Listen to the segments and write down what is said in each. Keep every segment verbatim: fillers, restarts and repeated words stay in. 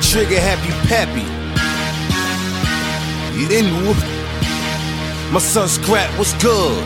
Trigger happy pappy. You didn't know. My son Scrap was good.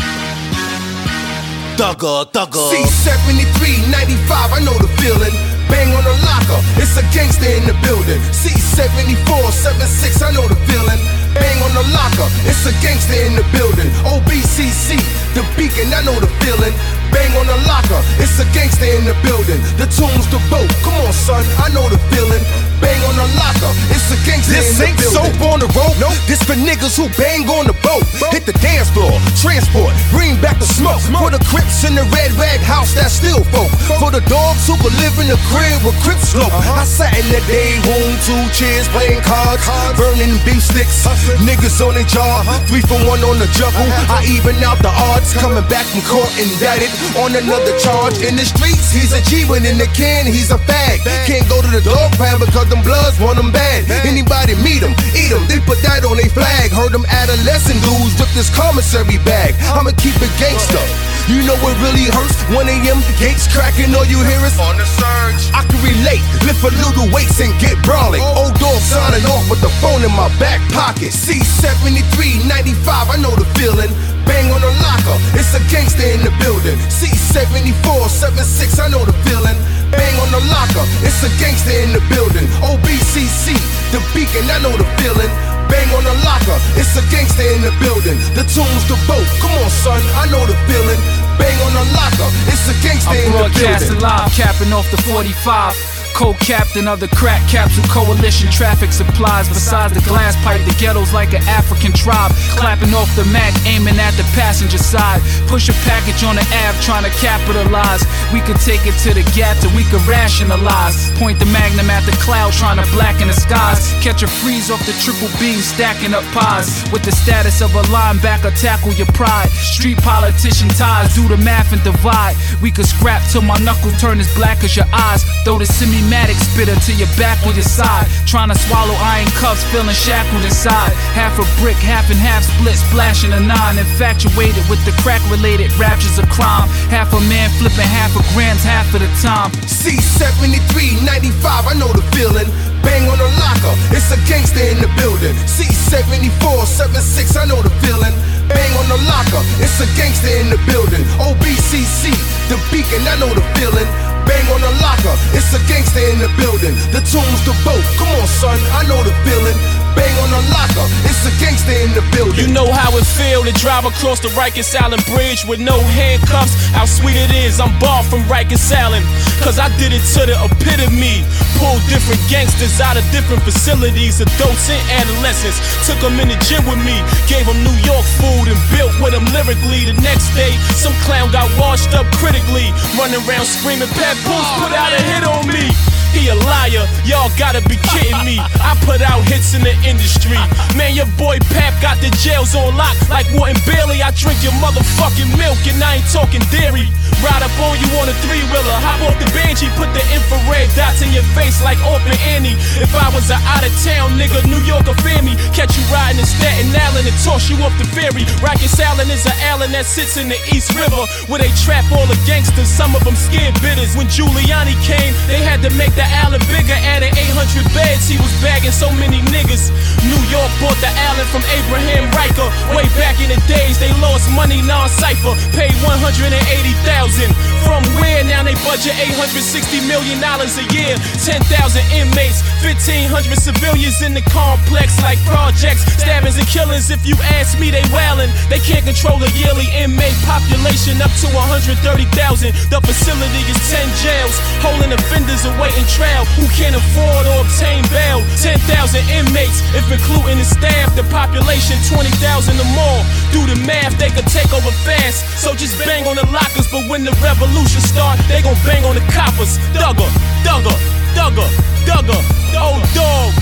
Thugger, thugger. C seventy-three ninety-five, I know the feeling. Bang on the locker, it's a gangster in the building. C seventy-four seventy-six, I know the feeling. Bang on the locker, it's a gangster in the building. O B C C, the beacon, I know the feeling. Bang on the locker, it's a gangster in the building. The tune's the boat, come on son, I know the feeling. Bang on the locker, it's a gangster This in the ain't building. soap on the rope, Nope. This for niggas who bang on the boat. Hit the dance floor, transport, bring back the smoke. For the Crips in the red rag house, that's still folk. For the dogs who could live in the crib with Crips slope. I sat in the day room, two chairs playing cards, burning beef sticks. Niggas on their jaw, three for one on the juggle. I even out the odds, coming back from court indicted on another charge. In the streets, he's a G, when in the can, he's a fag. Can't go to the dog pound because them bloods want them bad. Anybody meet them, eat them, they put that on their flag. Heard them adolescent dudes with this commissary bag. I'ma keep it gangsta. You know what really hurts? one A M, gates cracking, all you hear is on the surge. I can relate, lift a little weights and get brawling. Old dog signing off with the phone in my back pocket. C seventy-three ninety-five, I know the feeling. Bang on the locker, it's a gangster in the building. C seventy-four seventy-six, I know the feeling. Bang on the locker, it's a gangster in the building. O B C C, the beacon, I know the feeling. Bang on the locker, it's a gangster in the building. The tune's the boat, come on son, I know the feeling. Bang on the locker, it's a gangster in the building. I'm broadcasting live, capping off the forty-five. Co-captain of the crack capsule coalition traffic supplies. Besides the glass pipe, the ghetto's like an African tribe. Clapping off the Mac, aiming at the passenger side. Push a package on the Ave, trying to capitalize. We could take it to the gap till we could rationalize. Point the magnum at the cloud, trying to blacken the skies. Catch a freeze off the triple beam, stacking up pies. With the status of a linebacker, tackle your pride. Street politician ties, do the math and divide. We could scrap till my knuckle turn as black as your eyes. Throw the semi Matic spitter to your back on your side. Trying to swallow iron cuffs, feeling shackled inside. Half a brick, half and half split, splashing a nine. Infatuated with the crack related raptures of crime. Half a man flipping half a grams half of the time. C seventy-three ninety-five, I know the feeling. Bang on the locker, it's a gangster in the building. C seventy-four seventy-six, I know the feeling. Bang on the locker, it's a gangster in the building. O B C C, the beacon, I know the feeling. Bang on the locker, it's a gangster in the building. The tune's the boat, come on son, I know the feeling. Bang on the locker, it's a gangster in the building. You know how it feel to drive across the Rikers Island Bridge with no handcuffs. How sweet it is, I'm barred from Rikers Island. Cause I did it to the epitome. Pulled different gangsters out of different facilities, adults and adolescents. Took them in the gym with me, gave them New York food and built with them lyrically. The next day, some clown got washed up critically, running around screaming, Pat Boots put out a hit on me. He a liar, y'all gotta be kidding me. I put out hits in the industry. Man, your boy Pap got the jails on lock like Wharton Bailey. I drink your motherfucking milk and I ain't talking dairy. Ride up on you on a three-wheeler, hop off the bench, he put the infrared dots in your face like Orphan Annie. If I was a out-of-town nigga, New Yorker family, catch you riding in Staten Island and toss you off the ferry. Rikers Island is an island that sits in the East River, where they trap all the gangsters, some of them scared bitters. When Giuliani came, they had to make the island bigger, added eight hundred beds, he was bagging so many niggas. New York bought the island from Abraham Riker. Way back in the days, they lost money non-cypher, paid one hundred eighty thousand. From where now they budget eight hundred sixty million dollars a year. ten thousand inmates, fifteen hundred civilians in the complex like projects. Stabbings and killings, if you ask me, they wildin'. They can't control the yearly inmate population up to one hundred thirty thousand. The facility is ten jails, holding offenders awaiting trial who can't afford or obtain bail. ten thousand inmates, if including the staff, the population twenty thousand or more. Do the math, they could take over fast. So just bang on the lockers, but when the revolution start, they gon' bang on the coppers. Dugger, Dugger, Dugger, Dugger, old dog.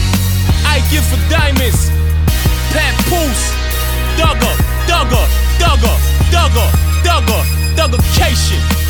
I give for diamonds. Pat Poose, Dugger, Dugger, Dugger, Dugger, Dugger, Duggercation.